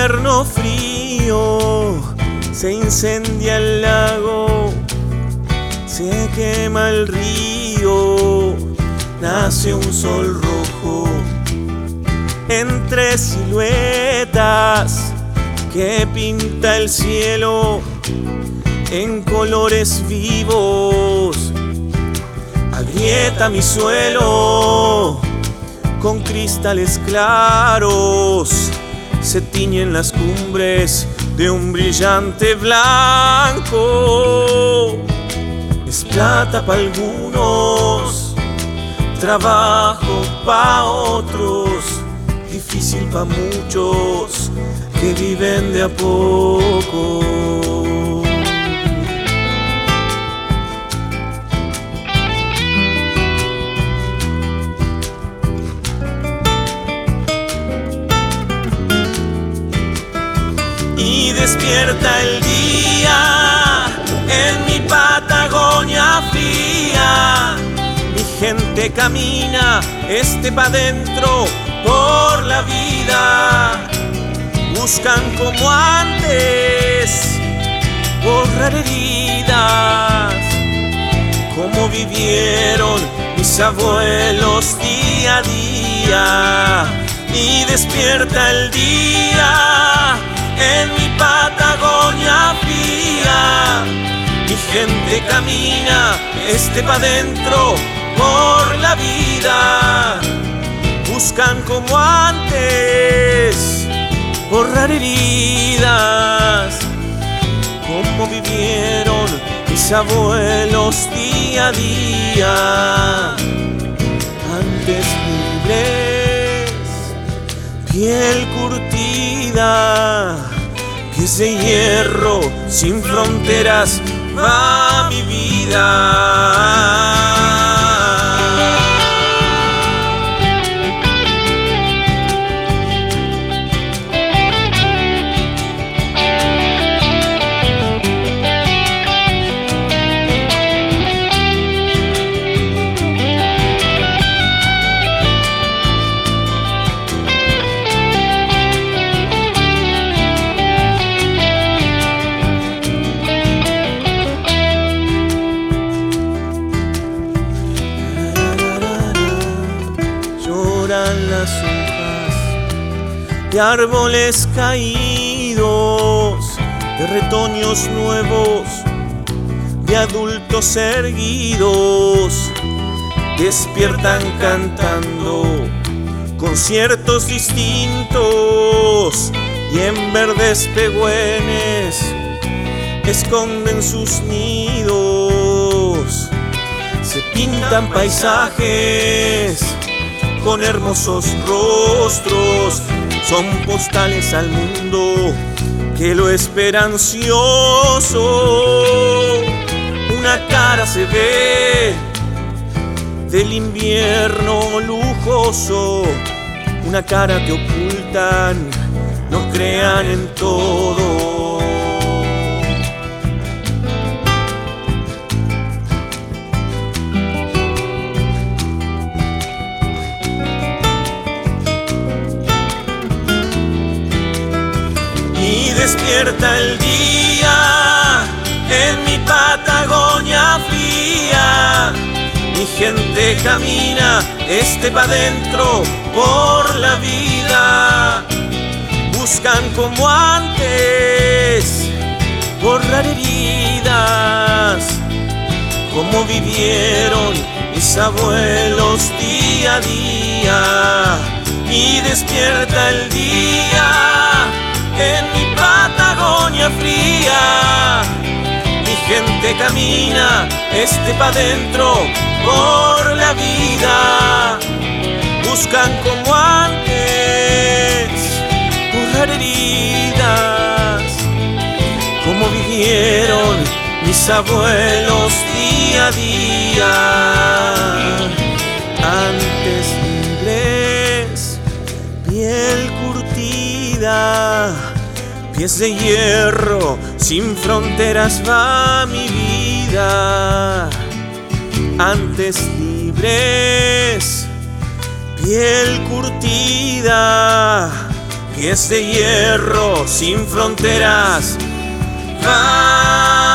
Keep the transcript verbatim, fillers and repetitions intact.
invierno frío se incendia el lago, se quema el río, nace un sol rojo entre siluetas que pinta el cielo en colores vivos, agrieta mi suelo con cristales claros, se tiñen las cumbres de un brillante blanco. Es plata pa' algunos, trabajo pa' otros, difícil pa' muchos que viven de a poco. Y despierta el día en mi Patagonia fría. Mi gente camina este pa' dentro por la vida. Buscan como antes borrar heridas, como vivieron mis abuelos día a día. Y despierta el día en mi Patagonia fría. Mi gente camina este pa' dentro por la vida. Buscan como antes borrar heridas, como vivieron mis abuelos día a día. Antes libres, piel curtida, pies de hierro, sin fronteras va mi vida. Las hojas de árboles caídos, de retoños nuevos, de adultos erguidos, despiertan cantando conciertos distintos, y en verdes pegüenes esconden sus nidos. Se pintan paisajes con hermosos rostros, son postales al mundo que lo espera ansioso. Una cara se ve del invierno lujoso, una cara que ocultan, no crean en todo. Y despierta el día en mi Patagonia fría. Mi gente camina este pa' dentro por la vida. Buscan como antes borrar heridas, como vivieron mis abuelos día a día. Y despierta el día en mi Patagonia fría. Mi gente camina este pa' dentro por la vida. Buscan como antes borrar heridas, como vivieron mis abuelos día a día. Antes libres, piel curtida, pies de hierro, sin fronteras va mi vida. Antes libres, piel curtida, pies de hierro sin fronteras, va